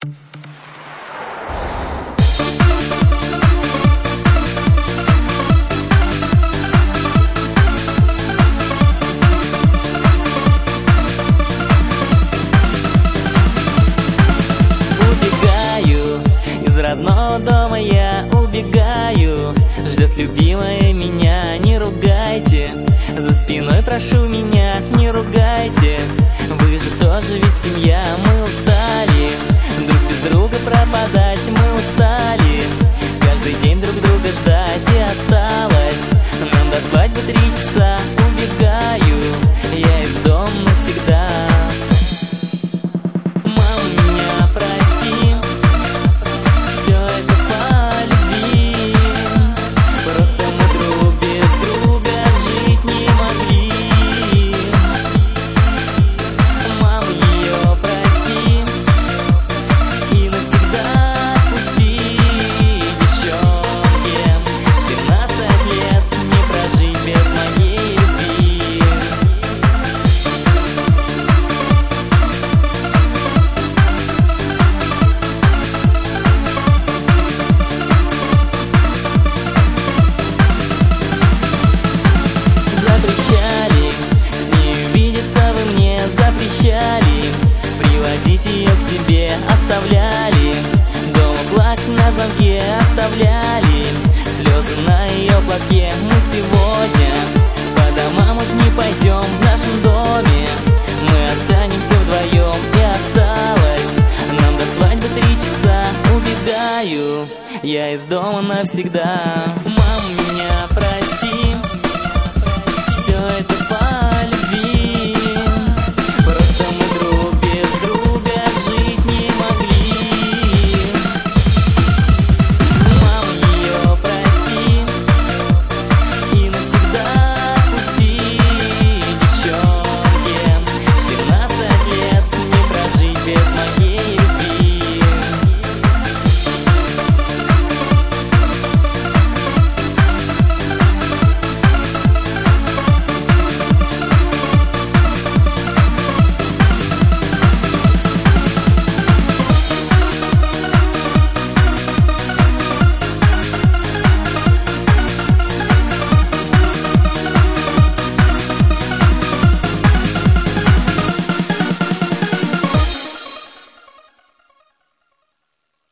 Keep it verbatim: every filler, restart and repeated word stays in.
Родного дома я убегаю, ждет любимая меня, не ругайте. За спиной прошу меня, не ругайте. Вы же тоже ведь семья, мы устали друг без друга пропадать, мы устали каждый день друг друга ждать. И осталось нам до свадьбы три часа. Убегаю я из дома навсегда. Мама, меня прости, все это по любви. Просто мы друг без друга жить не могли. Мама, ее прости и навсегда отпусти. Девчонке семнадцать лет не прожить без моей любви. Запрещали с ней видеться, вы мне запрещали приводить ее к себе, оставляли дома плакать на замке, оставляли слезы на ее платке. Мы сегодня по домам уж не пойдем, в нашем доме мы останемся вдвоем. И осталось нам до свадьбы три часа. Убегаю я из дома навсегда.